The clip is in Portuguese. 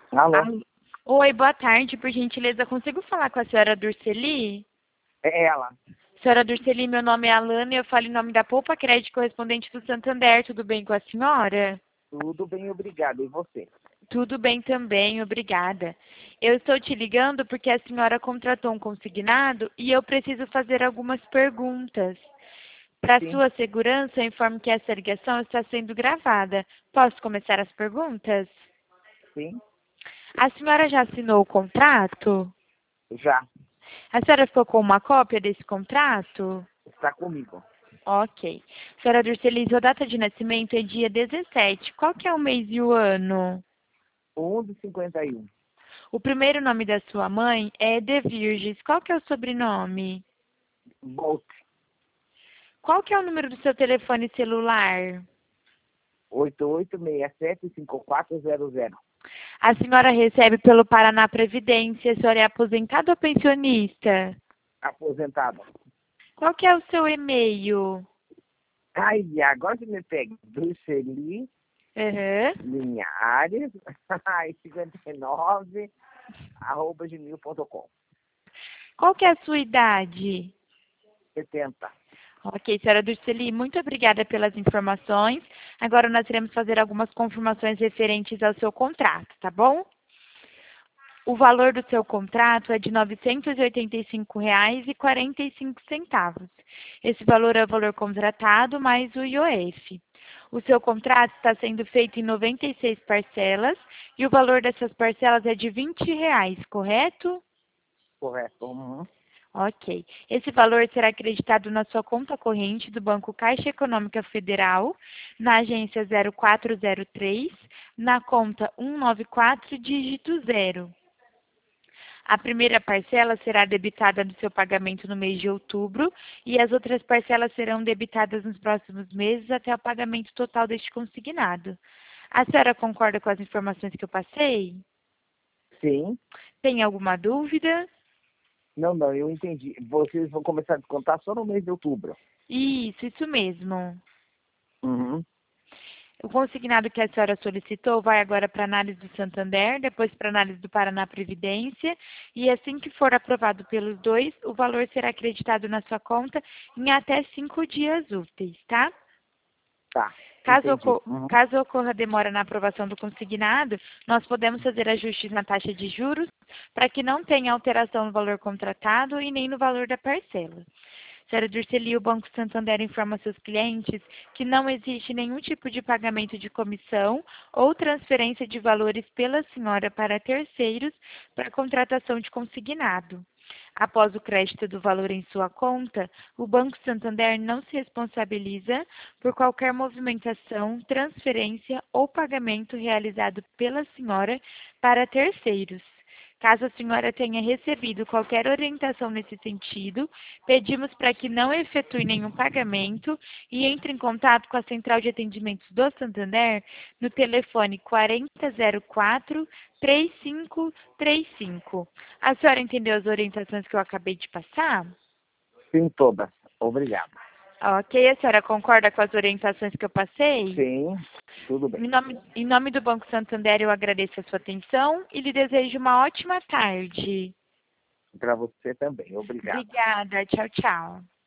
Alô? Oi, boa tarde. Por gentileza, consigo falar com a senhora Durceli? É ela. Senhora Durceli, meu nome é Alana e eu falo em nome da Poupa Crédito correspondente do Santander. Tudo bem com a senhora? Tudo bem, obrigado. E você? Tudo bem também, obrigada. Eu estou te ligando porque a senhora contratou um consignado e eu preciso fazer algumas perguntas. Para Sim, sua segurança, eu informo que essa ligação está sendo gravada. Posso começar as perguntas? sim, A senhora já assinou o contrato? já. A senhora ficou com uma cópia desse contrato? Está comigo. Ok. Senhora Durceli, sua data de nascimento é dia 17. Qual que é o mês e o ano? 11h51. O primeiro nome da sua mãe é De Virges. Qual que é o sobrenome? Bolt. Qual que é o número do seu telefone celular? 8867-5400. A senhora recebe pelo Paraná Previdência. A senhora é aposentada ou pensionista? Aposentada. Qual que é o seu e-mail? Ai, agora você me pega. Bruxeli, Aham. Linhares, 59, @gmail.com. Qual que é a sua idade? 70. Ok, senhora Durceli, muito obrigada pelas informações. Agora nós iremos fazer algumas confirmações referentes ao seu contrato, tá bom? O valor do seu contrato é de R$ 985,45. Esse valor é o valor contratado mais o IOF. O seu contrato está sendo feito em 96 parcelas e o valor dessas parcelas é de R$ 20, correto? Correto. Uhum. Ok. Esse valor será acreditado na sua conta corrente do Banco Caixa Econômica Federal, na agência 0403, na conta 194, dígito 0. A primeira parcela será debitada no seu pagamento no mês de outubro e as outras parcelas serão debitadas nos próximos meses até o pagamento total deste consignado. A senhora concorda com as informações que eu passei? Sim. Tem alguma dúvida? Não, eu entendi. Vocês vão começar a descontar só no mês de outubro. Isso mesmo. Uhum. O consignado que a senhora solicitou vai agora para análise do Santander, depois para análise do Paraná Previdência, e assim que for aprovado pelos dois, o valor será acreditado na sua conta em até 5 dias úteis, tá? Tá, Caso, entendi. oco- Uhum. caso ocorra demora na aprovação do consignado, nós podemos fazer ajustes na taxa de juros para que não tenha alteração no valor contratado e nem no valor da parcela. Senhora Durceli, o Banco Santander informa seus clientes que não existe nenhum tipo de pagamento de comissão ou transferência de valores pela senhora para terceiros para contratação de consignado. Após o crédito do valor em sua conta, o Banco Santander não se responsabiliza por qualquer movimentação, transferência ou pagamento realizado pela senhora para terceiros. Caso a senhora tenha recebido qualquer orientação nesse sentido, pedimos para que não efetue nenhum pagamento e entre em contato com a Central de Atendimentos do Santander no telefone 4004-3535. A senhora entendeu as orientações que eu acabei de passar? Sim, todas. Obrigado. Ok, a senhora concorda com as orientações que eu passei? Sim, tudo bem. Em nome do Banco Santander, eu agradeço a sua atenção e lhe desejo uma ótima tarde. Para você também. Obrigado. Obrigada. Tchau, tchau.